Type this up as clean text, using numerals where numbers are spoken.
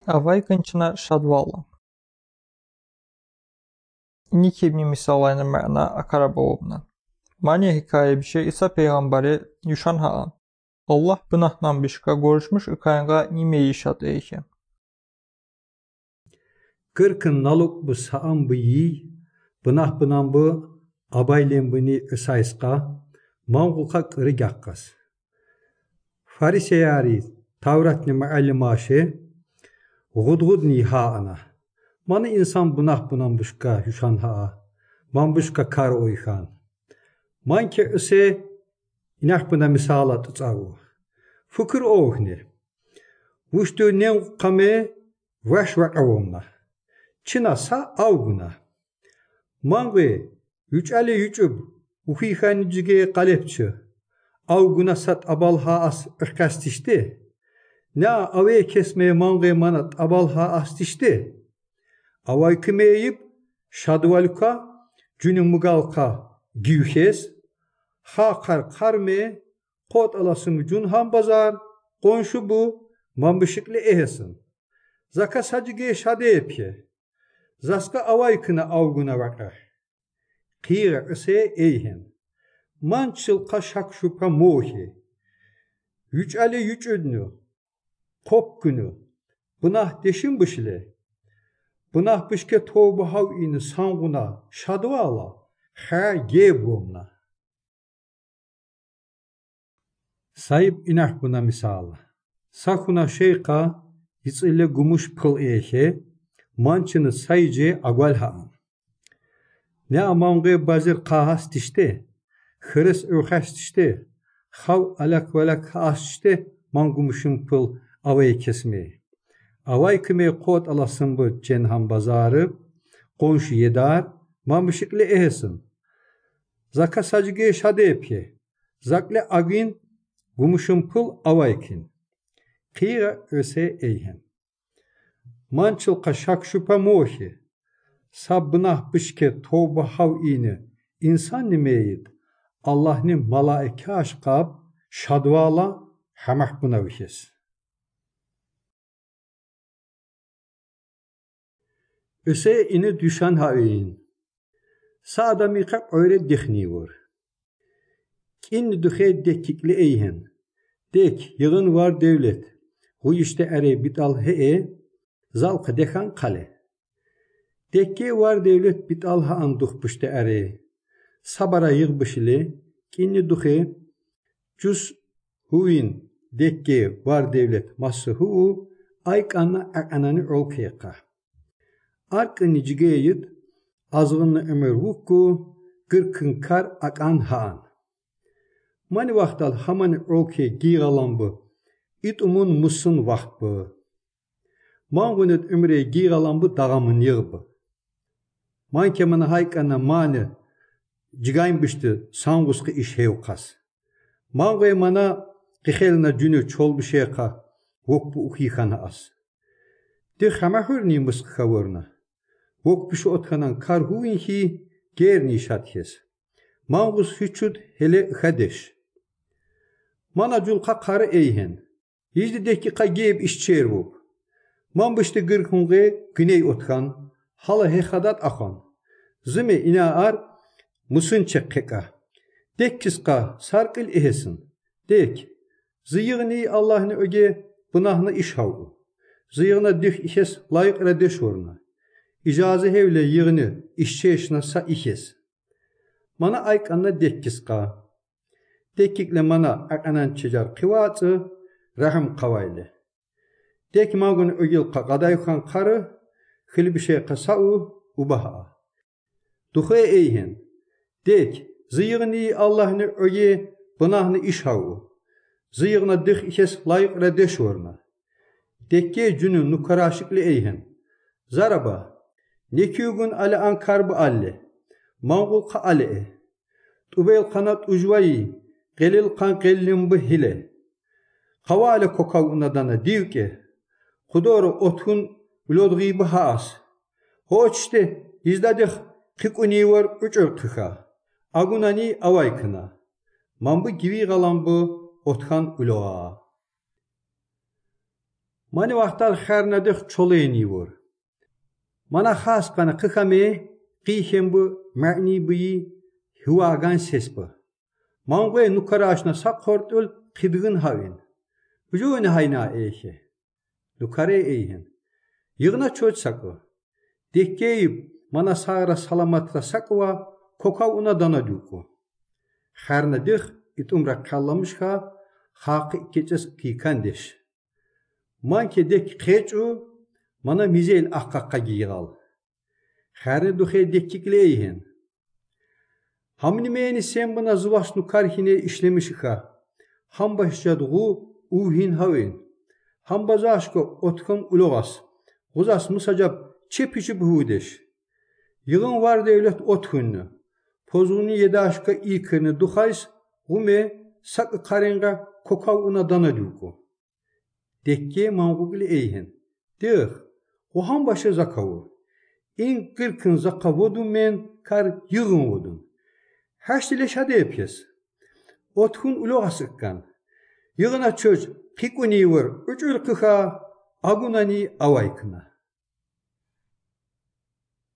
Авайканчина шадвала. Nikibni misalayna məna akarabovna. Mani hikaye bir şey İsa peygamberi yuşan haan. Allah bınahdan bişka görüşmüş ıkayanga nimeyi şad eyke. Kırkın naluk bu saan bu yi, bınah bınan bu abaylen bini ısayska, manguka kırı gakkas. Fariseyari Tavratni meallimaşı, gudgudni haana. Manı insan bınah bınan bışka yuşan haa, man bışka kar oyhan. Man ke ıse inak bına misalat ıtsavu. Fıkır oğni. Vuştu nen kame vaş vakavomna. Çina sa avguna. Mangı yüçale yüçüb uhihanicige kalepçi. Avguna sat abalha as ırkastişti. Na ave kesmeye mangı manat abalha astişti. Avay kımeyip şadvalka cünü mugalka giyuhes. Ha karme kot alasın cün ham bazar. Konşu bu mambışıklı ehesin. Zaka sacıge şade epye. Zaska avaykına avguna vakar. Kira ise eyhen. Mançıl kaşak şupa mohi. Yüç ali yüç ödnü. Kop günü. Bınah deşin bışle. Bınah bışke toğbu hav ini sanguna. Şadvala. Ha gebomna. Sayıp inak buna misala. Sakuna şeyka hiç gumuş pıl ehe. Mançını sayıcı agval haan. Ne amangı bazır kahas dişte. Hırıs ürhaş dişte. Hav alak valak haas dişte. Mangumuşun pıl avayı kesmeyi. Avay kime kot alasın bu cenhan bazarı. Konşu yedar. Mamışıklı ehesin. Zaka sacıge şade epye. Zakle agin gumuşun pıl avaykin. Kira öse eyhen. Mançıl kaşak şüphe mohi. Sabbınah bışke tövbe hav ini. İnsan nimeyid. Allah'ni malaike aşkab şadvala hamah buna vihes. Öse ini düşen havin. Sağda kak öyle dihni var. Kin dühe dekikli eyhen. Dek yığın var devlet. Bu işte ere bital hee. Zalka dekan kale. Dekke var devlet bital haan duhpuşte ere. Sabara yığbışılı. Kinni duhe. Cüz huin dekke var devlet ması huu. Ayk anna akanani olkeyka. Arkını cigeyit. Azgınlı ömür hukku. Gırkın kar akan haan. Mani vaktal hamani olkey giğalan bu. İt umun musun vakt bu. Mangunet ömre giğalan bu dağamın yığbı. Man kemana haykana mani cigayn bişti sanguskı iş hevkas. Mangoy mana kixelna cünü çol bir şeyka vokbu ukhikana as. De xamahur ni mıskı kavorna. Vokbu şu otkanan kar huin hi ger nişat hes. Mangus hüçüd hele xadeş. Mana julka karı eyhen. Hizdi dekika geyb işçer vok. Man bişti gırkınge güney otkan. Hala hehadat akhan. Zime ina ar musun çekkeka. Dek kiska sarkıl ehesin. Dek. Zıyığını Allah'ını öge bınahını iş havu. Zıyığına dük ihes layık redeş oruna. İcazı hevle yığını işçe eşna sa ihes. Mana ayk anna dek kiska. Dekikle mana akanan çecar kıvatı rahim kavaylı. Dek magun ögil kadayukan karı khil bir şey kasau ubaha. Duhe eyhen. Dek zıyığını Allah'ını öge bınahını iş havu. Zıyığına dik ihes layık redeş oruna. Dekke cünü nukaraşıklı eyhen. Zaraba. Nekiyugun ale ankarbı alle. Mangul ka ale. Tubel kanat ujvayi. Gelil kan gellim bu hile. Havale kokavuna dana divke. Kudoru otun vlodgî bu haas. Hoçte izdadık kikuni var üç örtüha. Agunani avaykına. Mambu gibi galan bu otkan uloğa. Mani vaktal xarnadık çolayni vur. Mana khas kana kıkame qiyhem bu ma'ni buyi huvagan ses bu. Mangoy nukara aşna sakhortul qidgın havin. Ucuni hayna eyhe. Nukare eyhen. Yığına çöç sakı. Dekkeyip mana sağra salamatra sakwa kokav una dana duku. Xarnadık it umra kallamışha haqı keçes kikandeş. Manke dek qeçu mana mizel akkakka giyigal. Xarni duhe dekkikleyihin. Hamni meyni sen bana zıvaş nukarhine işlemişika. Hambaşcadığı uhin havin. Hambazaşko otkun ulogas. Guzas musacap çepişi buhudeş. Yığın var devlet othunnu. Pozunu yedaşka ilkini duhays. Gume sakı karenga kokav una dana duku. Dekke mangugli eyhin. Dih. O hambaşı zakavu. İn kırkın zakavodun men kar yığın vodun. Haştileş hadi yapyız. Otkun ulogas ıkkan. Yığına çöz. Kikuni vur. Üç ülkıha. Agunani avaykına.